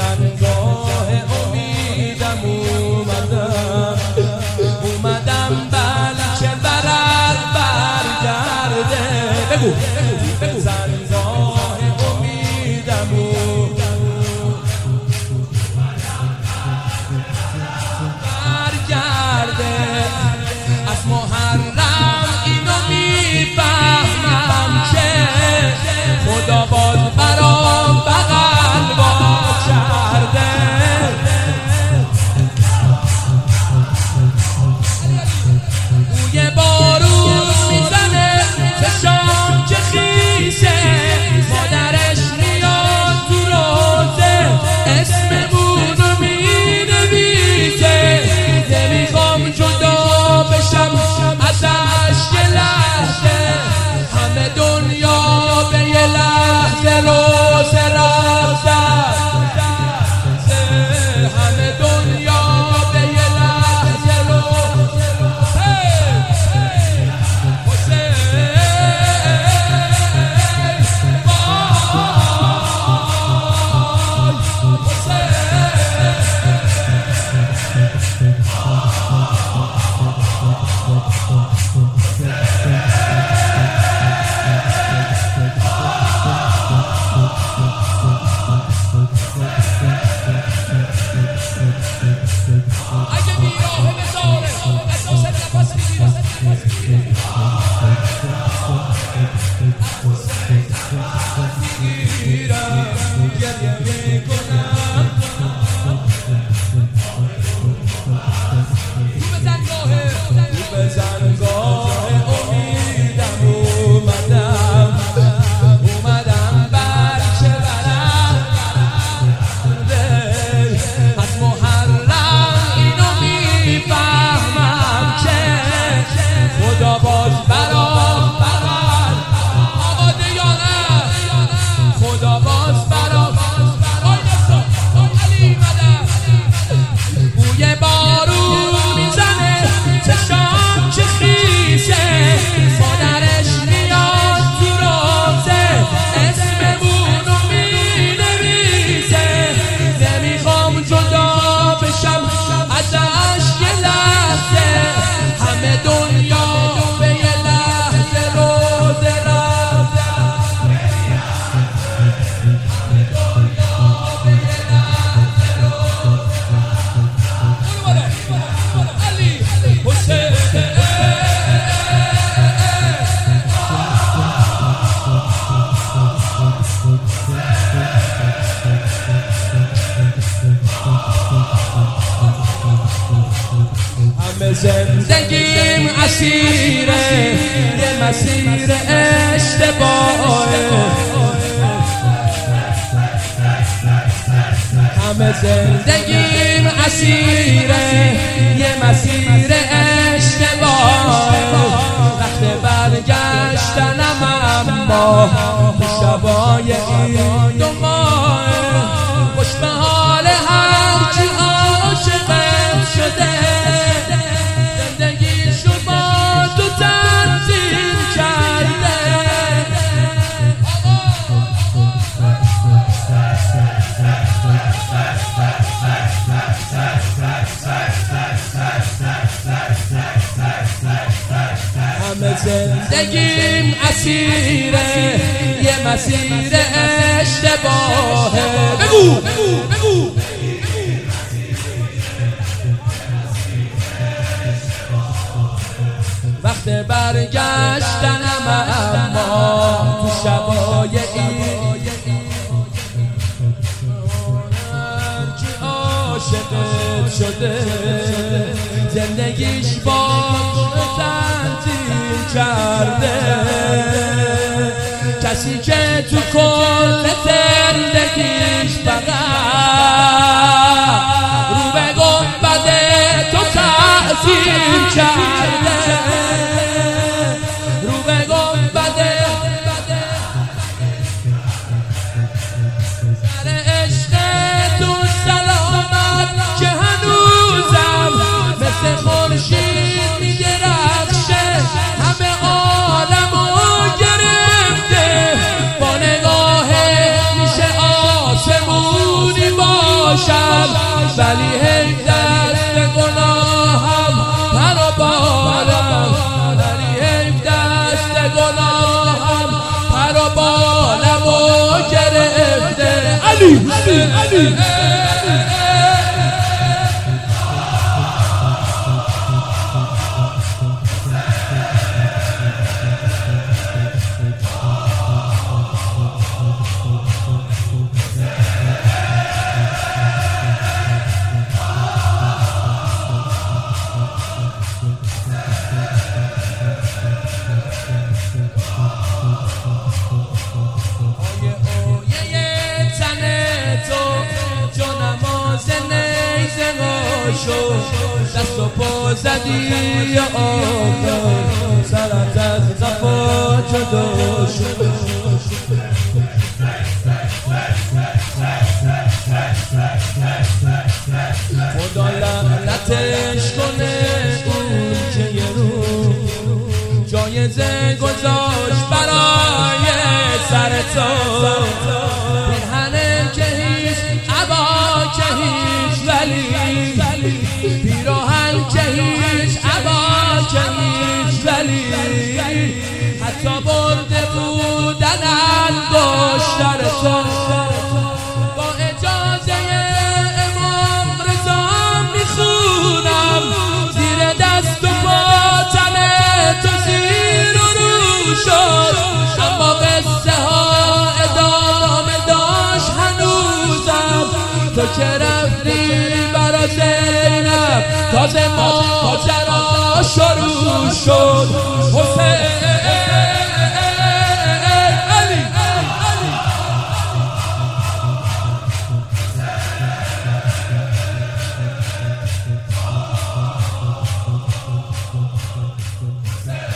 بزنگاه امیدم اومدم بلکه برد برگرده. بگو بزنگاه امیدم برگرده. از محرم اینو میفهمم که خدا باز برام بغل وا کرده. بوی بارون میزنه چشام که خیسه، مادرش میاد تو روزه اسممونو مینویسه. نمیخوام جدا بشم ازش یه لحظه، همه دنیا به یه لحظه روزه رفتن، همه دنیا به یه لحظه روزه زندگیم اسیره یه مسیر اشتباهه، همه زندگیم اسیره یه مسیر اشتباهه. وقت برگشتنم اما شبای این دو ماه، خوش به حال هرچی عاشقم شده، زندگیم اسیره یه مسیر اشتباهه. بگو وقت برگشتنم اما تو شبای این که عاشقت شده، زندگیش با تنظیم کرده. کسی که تو کل زندگیش فقط رو به گنبد تو تعظیم کرده، رو به گنبد سر عشق تو سلامت که هنوزم مثل خورشید می‌درخشه، همه عالمو گرفته با نگاه میشه باشم، ولی هی دست گناهم پر و بالم، ولی هی دست گناهم پر و بالم و گرفته. علی علی دست و پا زدی یا آقا، سرت از قفا جدا شد. خدا لعنتش کنه اون که یه روز جایزه گذاشت برای سر تو، پیرهنه که هیچ، عبا که هیچ، ولی پیراهن که هیچ، عبا که هیچ، ولی حتی برده بودن انگشتر تو. با اجازه امام رضا میخونم زیر دست و پا تن تو زیر و رو شد، اما قصه ها ادامه داشت هنوزم. تو که رفتی برا زینب تازه ماجرا شروع شد. حسین علی